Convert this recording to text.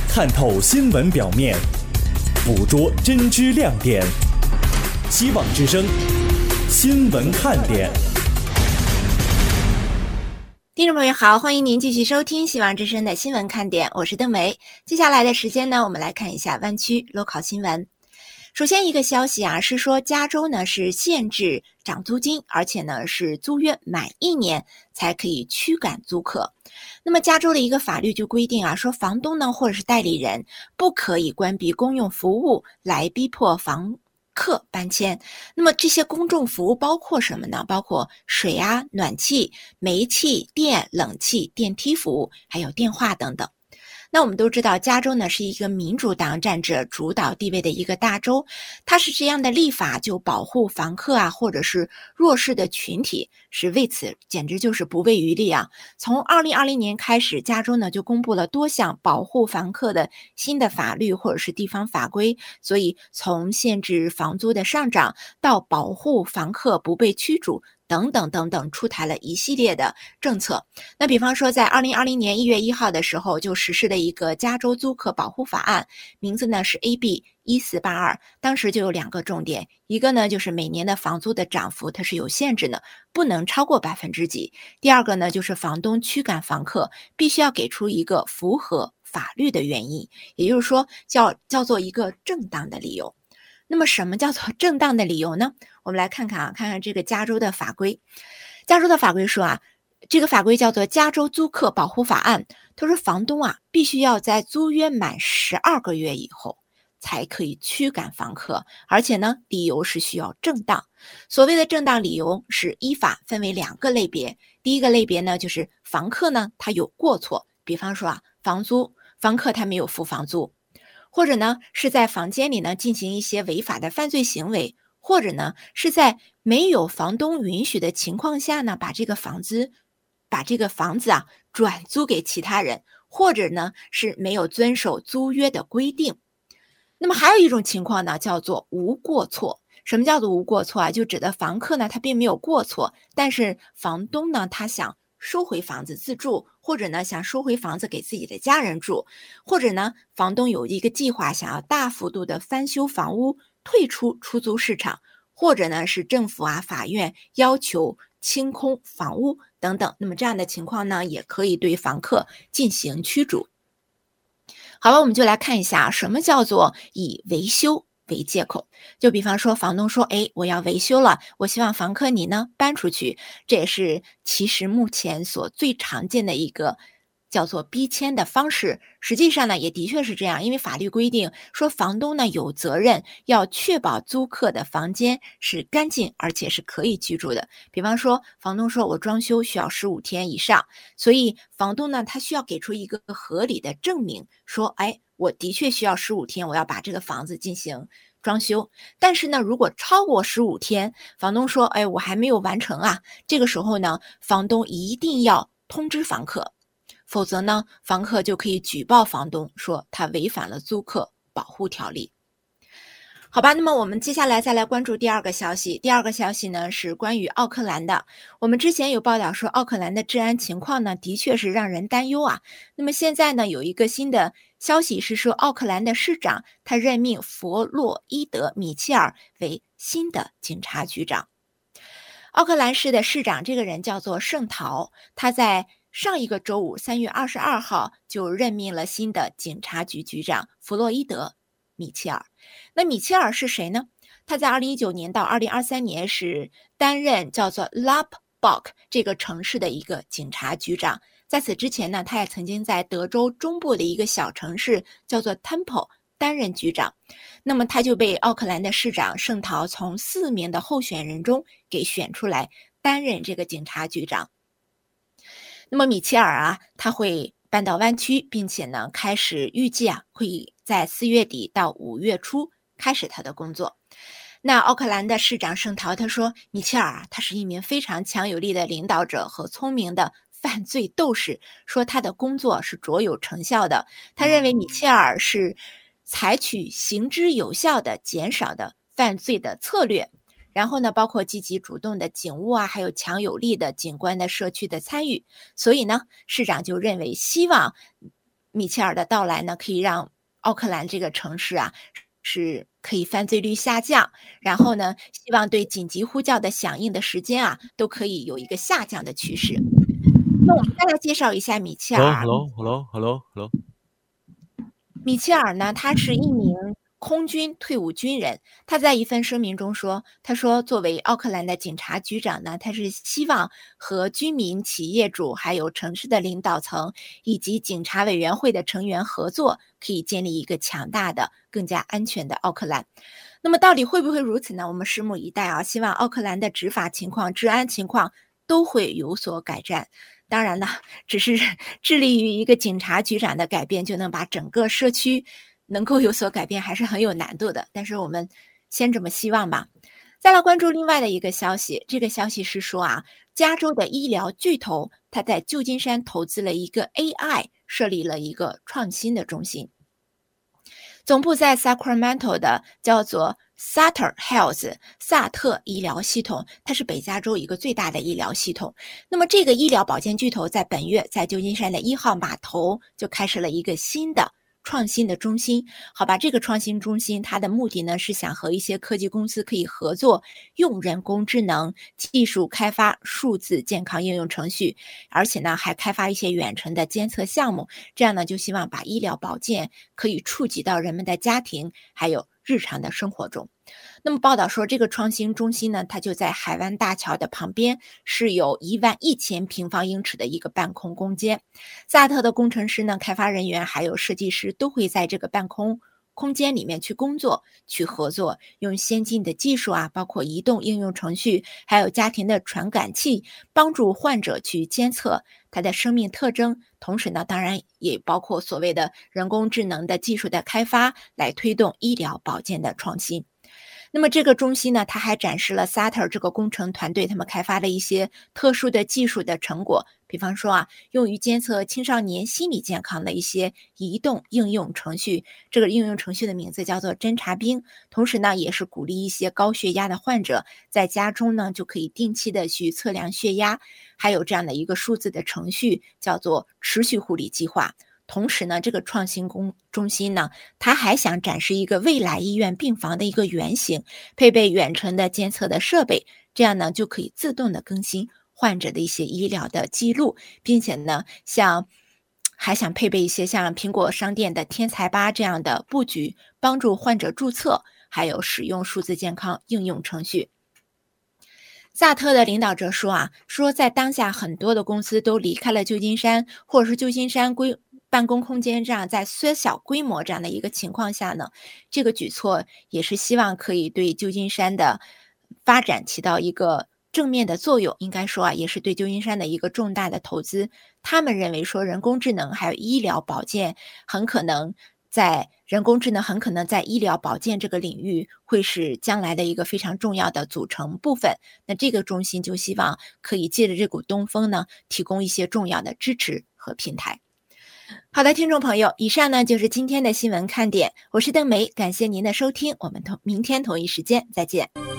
看透新闻表面，捕捉真知亮点。希望之声新闻看点。 听众朋友好，欢迎您继续收听希望之声的新闻看点，我是邓梅。接下来的时间呢，我们来看一下湾区 local 新闻。首先一个消息啊，是说加州呢是限制涨租金，而且呢是租约满1年才可以驱赶租客。那么加州的一个法律就规定啊，说房东呢或者是代理人不可以关闭公用服务来逼迫房客搬迁。那么这些公众服务包括什么呢？包括水啊、暖气、煤气、电、冷气、电梯服务，还有电话等等。那我们都知道加州呢是一个民主党占着主导地位的一个大州，它是这样的立法就保护房客啊或者是弱势的群体，是为此简直就是不遗余力啊。从2020年开始，加州呢就公布了多项保护房客的新的法律或者是地方法规，所以从限制房租的上涨到保护房客不被驱逐等等等等，出台了一系列的政策。那比方说在2020年1月1号的时候就实施了一个加州租客保护法案，名字呢是 AB 1482，当时就有2个重点，一个呢就是每年的房租的涨幅它是有限制的，不能超过几%，第二个呢就是房东驱赶房客必须要给出一个符合法律的原因，也就是说叫做一个正当的理由。那么什么叫做正当的理由呢？我们来看看这个加州的法规。加州的法规说啊，这个法规叫做加州租客保护法案，他说房东啊必须要在租约满12个月以后才可以驱赶房客，而且呢理由是需要正当。所谓的正当理由是依法分为2个类别，第一个类别呢就是房客呢他有过错，比方说啊房客他没有付房租，或者呢是在房间里呢进行一些违法的犯罪行为，或者呢是在没有房东允许的情况下呢把这个房子啊转租给其他人，或者呢是没有遵守租约的规定。那么还有一种情况呢叫做无过错。什么叫做无过错啊？就指的房客呢他并没有过错，但是房东呢他想收回房子自住，或者呢想收回房子给自己的家人住，或者呢房东有一个计划想要大幅度的翻修房屋，退出出租市场，或者呢是政府啊法院要求清空房屋等等，那么这样的情况呢也可以对房客进行驱逐。好了，我们就来看一下什么叫做以维修为借口。就比方说房东说我要维修了，我希望房客你呢搬出去，这也是其实目前所最常见的一个叫做逼迁的方式。实际上呢也的确是这样，因为法律规定说房东呢有责任要确保租客的房间是干净而且是可以居住的。比方说房东说我装修需要15天以上，所以房东呢他需要给出一个合理的证明，说我的确需要15天，我要把这个房子进行装修。但是呢如果超过15天，房东说我还没有完成啊，这个时候呢房东一定要通知房客，否则呢房客就可以举报房东说他违反了租客保护条例。好吧，那么我们接下来再来关注第二个消息。第二个消息呢是关于奥克兰的。我们之前有报道说奥克兰的治安情况呢的确是让人担忧啊。那么现在呢有一个新的消息是说奥克兰的市长他任命弗洛伊德·米切尔为新的警察局长。奥克兰市的市长这个人叫做圣陶，他在上一个周五3月22号就任命了新的警察局局长弗洛伊德·米切尔。那米切尔是谁呢？他在2019年到2023年是担任叫做 Lubbock 这个城市的一个警察局长。在此之前呢，他也曾经在德州中部的一个小城市叫做 Temple 担任局长。那么他就被奥克兰的市长圣陶从4名的候选人中给选出来担任这个警察局长。那么米切尔啊，他会搬到湾区，并且呢开始预计啊会在4月底到5月初开始他的工作。那奥克兰的市长圣陶他说，米切尔他是一名非常强有力的领导者和聪明的犯罪斗士，说他的工作是卓有成效的。他认为米切尔是采取行之有效的减少的犯罪的策略，然后呢包括积极主动的警务啊，还有强有力的警官的社区的参与。所以呢市长就认为希望米切尔的到来呢，可以让奥克兰这个城市啊是可以犯罪率下降，然后呢，希望对紧急呼叫的响应的时间啊都可以有一个下降的趋势。那我们再来介绍一下米切 Hello, 尔。 hello, hello, hello, hello. 米切尔呢，他是一名空军退伍军人。他在一份声明中说：“他说，作为奥克兰的警察局长呢，他是希望和居民、企业主，还有城市的领导层以及警察委员会的成员合作，可以建立一个强大的、更加安全的奥克兰。”那么，到底会不会如此呢？我们拭目以待啊！希望奥克兰的执法情况、治安情况都会有所改善。当然呢，只是致力于一个警察局长的改变，就能把整个社区能够有所改变，还是很有难度的。但是我们先这么希望吧。再来关注另外的一个消息，这个消息是说啊，加州的医疗巨头他在旧金山投资了一个 AI， 设立了一个创新的中心。总部在 Sacramento 的叫做 Sutter Health 萨特医疗系统，它是北加州一个最大的医疗系统。那么这个医疗保健巨头在本月在旧金山的1号码头就开设了一个新的创新的中心。好吧，这个创新中心它的目的呢是想和一些科技公司可以合作，用人工智能技术开发数字健康应用程序，而且呢还开发一些远程的监测项目，这样呢就希望把医疗保健可以触及到人们的家庭还有日常的生活中。那么报道说，这个创新中心呢，它就在海湾大桥的旁边，是有11000平方英尺的一个半空空间。萨特的工程师呢、开发人员还有设计师都会在这个半空空间里面去工作、去合作，用先进的技术啊，包括移动应用程序，还有家庭的传感器，帮助患者去监测它的生命特征。同时呢，当然也包括所谓的人工智能的技术的开发，来推动医疗保健的创新。那么这个中心呢，它还展示了 Sutter 这个工程团队他们开发的一些特殊的技术的成果，比方说啊，用于监测青少年心理健康的一些移动应用程序，这个应用程序的名字叫做侦察兵。同时呢，也是鼓励一些高血压的患者在家中呢就可以定期的去测量血压，还有这样的一个数字的程序叫做持续护理计划。同时呢，这个创新中心呢，它还想展示一个未来医院病房的一个原型，配备远程的监测的设备，这样呢就可以自动的更新患者的一些医疗的记录，并且呢，还想配备一些像苹果商店的天才吧这样的布局，帮助患者注册，还有使用数字健康应用程序。萨特的领导者说啊，说在当下很多的公司都离开了旧金山，或者是旧金山办公空间这样在缩小规模这样的一个情况下呢，这个举措也是希望可以对旧金山的发展起到一个正面的作用。应该说啊，也是对旧金山的一个重大的投资。他们认为说，人工智能还有医疗保健很可能在医疗保健这个领域会是将来的一个非常重要的组成部分。那这个中心就希望可以借着这股东风呢，提供一些重要的支持和平台。好的，听众朋友，以上呢就是今天的新闻看点，我是邓梅，感谢您的收听，我们明天同一时间再见。